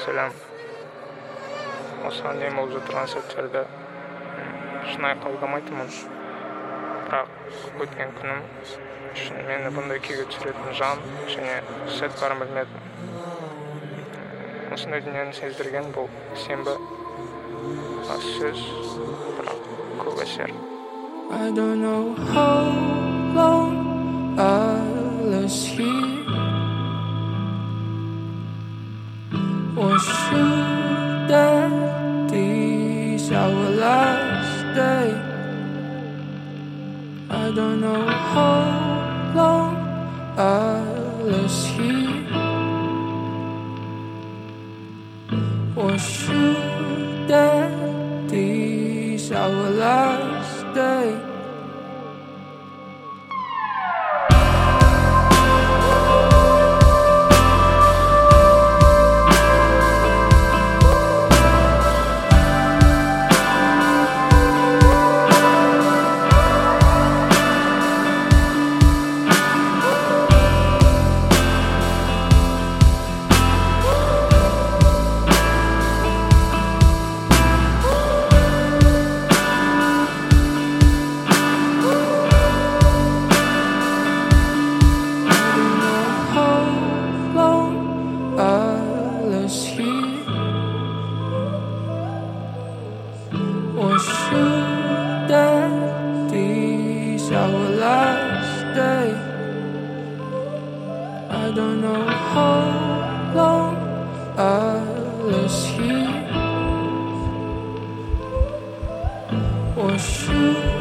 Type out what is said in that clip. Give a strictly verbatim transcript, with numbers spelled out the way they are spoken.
Masalan, osonda ham bo'lib turgan setlarda shunday qildim aytaman. Biroq o'tgan kunim shuni meni bunday kuyga tushirayotgan jon shuni set barim bilmadim. Shunday dunyoni sezdirgan bu senba so'z biroq ko'p asar. I don't know how long I'll last here, or should that this our last day? I don't know how long I'll last here, or should that this our last day? Or should that this our last day? I don't know how long I'll last here, or should